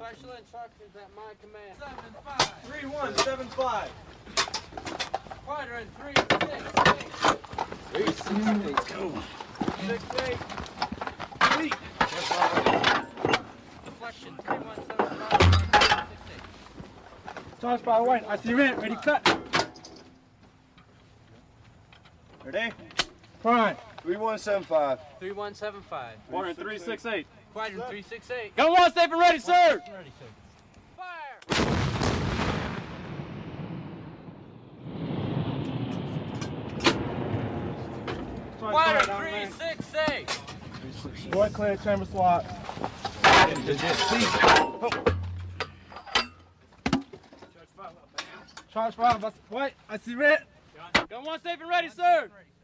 Special instructions at my command. 3175. Quadrant 3, 6, 8. 3, 6, 8. Go. 6, 8. Complete. Deflection 3175. 6, 8. Charge by white. I see red. Ready, cut. Ready? Prime. 3175. 3175. Quadrant 368. Quadrant 368. Gun one, safe and ready, sir. Ready, sir. Fire! Quadrant 368. Boy, clear chamber slot. Charge 5. White. I see red. Gun one, safe and ready, sir.